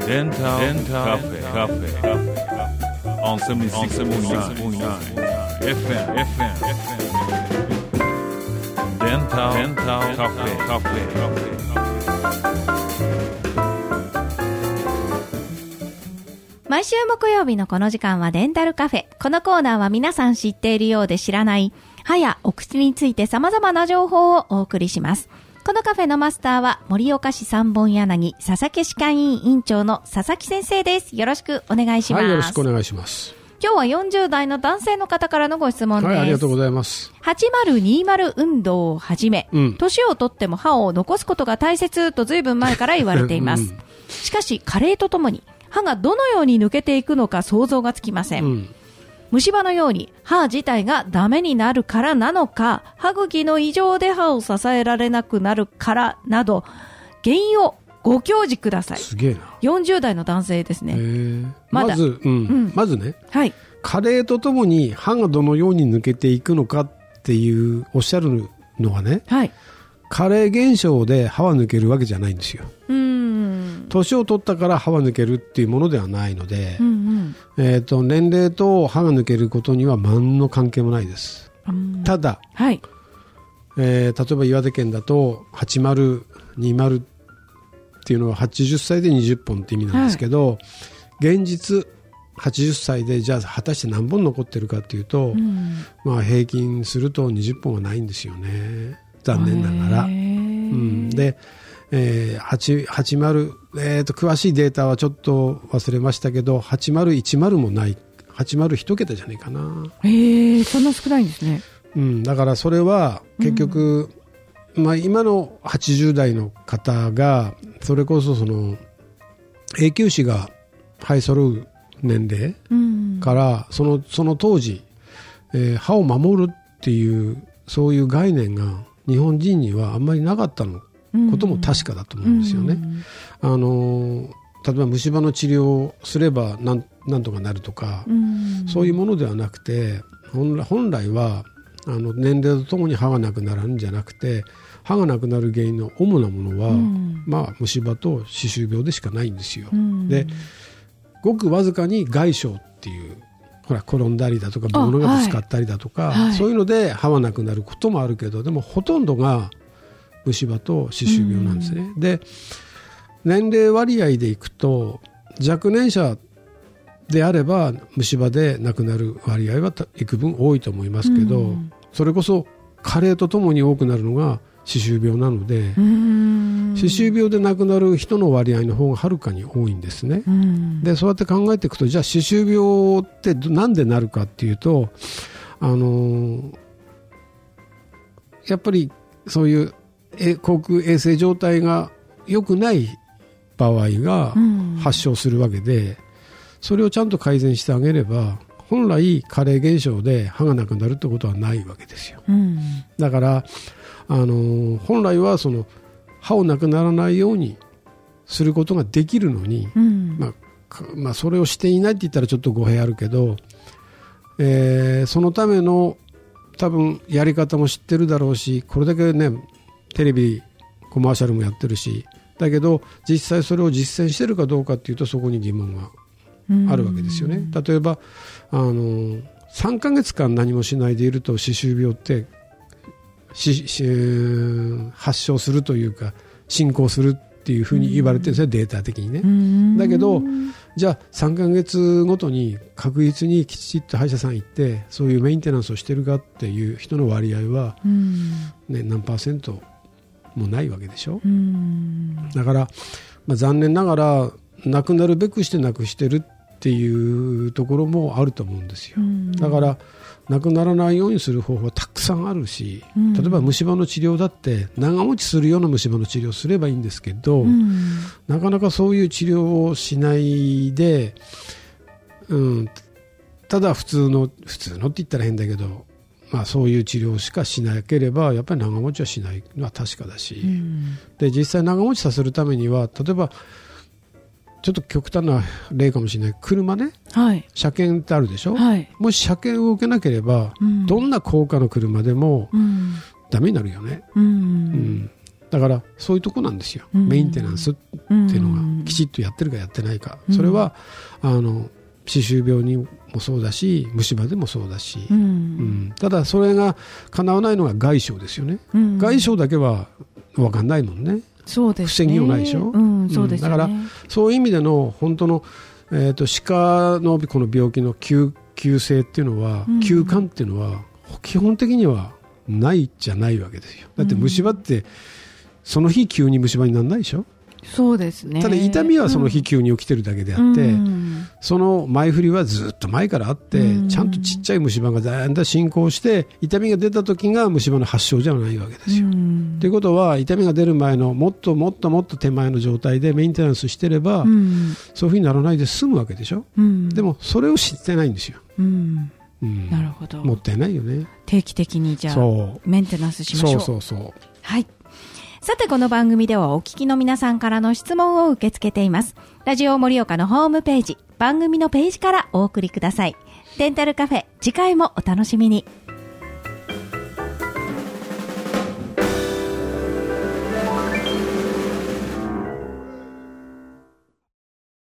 Dental Cafe on 76.9 FM Dental Cafe。 毎週木曜日のこの時間はデンタルカフェ。このコーナーは皆さん知っているようで知らない歯やお口について様々な情報をお送りします。このカフェのマスターは盛岡市三本柳佐々木歯科医院院長の佐々木先生です。よろしくお願いします。 はい、よろしくお願いします。 今日は40代の男性の方からのご質問です。 はい、ありがとうございます。 8020運動をはじめ、年をとっても歯を残すことが大切と随分前から言われています。しかし加齢とともに歯がどのように抜けていくのか想像がつきません。虫歯のように歯自体がダメになるからなのか、歯茎の異常で歯を支えられなくなるからなど、原因をご教示ください。 すげえな。 40代の男性ですね。まずね、はい、 加齢とともに歯がどのように抜けていくのかっていうおっしゃるのはね、はい、加齢現象で歯は抜けるわけじゃないんですよ。年を取ったから歯は抜けるっていうものではないので、年齢と歯が抜けることには何の関係もないです。ただ、はい、例えば岩手県だと8020っていうのは80歳で20本って意味なんですけど、はい、現実80歳でじゃあ果たして何本残ってるかっていうと、まあ、平均すると20本はないんですよね、残念ながら。で80、詳しいデータはちょっと忘れましたけど8010もない、80一桁じゃないかな。 そんな少ないんですね。 だからそれは結局、まあ、今の80代の方がそれこそその永久歯が生え揃う年齢から、その当時、歯を守るっていうそういう概念が日本人にはあんまりなかったのことも確かだと思うんですよね。例えば虫歯の治療をすればなんとかなるとか、そういうものではなくて、本来は年齢とともに歯がなくなるんじゃなくて、歯がなくなる原因の主なものは、まあ、虫歯と歯周病でしかないんですよ。でごくわずかに外傷っていう、ほら転んだりだとか物がぶつかったりだとか、そういうので歯はなくなることもあるけど、でもほとんどが虫歯と歯周病なんですね。で年齢割合でいくと若年者であれば虫歯で亡くなる割合は幾分多いと思いますけど、それこそ加齢とともに多くなるのが歯周病なので、歯周病で亡くなる人の割合の方がはるかに多いんですね。でそうやって考えていくと、じゃあ歯周病ってなんでなるかっていうと、やっぱりそういう口腔衛生状態が良くない場合が発症するわけで、それをちゃんと改善してあげれば本来加齢現象で歯がなくなるってことはないわけですよ。だから本来はその歯をなくならないようにすることができるのに、まあ、それをしていないって言ったらちょっと語弊あるけど、そのための多分やり方も知ってるだろうし、これだけねテレビコマーシャルもやってるし、だけど実際それを実践してるかどうかっていうと、そこに疑問があるわけですよね。例えば3ヶ月間何もしないでいると歯周病って発症するというか進行するっていうふうに言われてるんですよ、データ的にね。だけどじゃあ3ヶ月ごとに確実にきちっと歯医者さん行ってそういうメンテナンスをしてるかっていう人の割合は、何%もないわけでしょ。だから、残念ながらなくなるべくしてなくしてるっていうところもあると思うんですよ。だからなくならないようにする方法はたくさんあるし、例えば虫歯の治療だって長持ちするような虫歯の治療をすればいいんですけど、なかなかそういう治療をしないで、ただ普通のって言ったら変だけど、そういう治療しかしなければやっぱり長持ちはしないのは確かだし、で実際長持ちさせるためには、例えばちょっと極端な例かもしれない、車ね、車検ってあるでしょ、もし車検を受けなければ、どんな高価な車でもダメになるよね。 だからそういうとこなんですよ、メンテナンスっていうのがきちっとやってるかやってないか、それは歯周病にもそうだし虫歯でもそうだし、ただそれが叶わないのが外傷ですよね、外傷だけは分かんないもんね。 そうですね、 防ぎようないでしょ、 そうですよね。 だからそういう意味での本当の、歯科のこの病気の急性っていうのは、急患っていうのは基本的にはないじゃないわけですよ。だって虫歯ってその日急に虫歯にならないでしょ。 そうですね。 ただ痛みはその日急に起きてるだけであって、その前振りはずっと前からあって、ちゃんとちっちゃい虫歯がだんだん進行して痛みが出た時が虫歯の発症じゃないわけですよ。ということは痛みが出る前のもっともっともっと手前の状態でメンテナンスしてれば、そういうふうにならないで済むわけでしょ、でもそれを知ってないんですよ、 なるほど。 もったいないよね。 定期的にじゃあメンテナンスしましょう。 そうはい。さてこの番組ではお聞きの皆さんからの質問を受け付けています。ラジオ盛岡のホームページ、番組のページからお送りください。デンタルカフェ、次回もお楽しみに。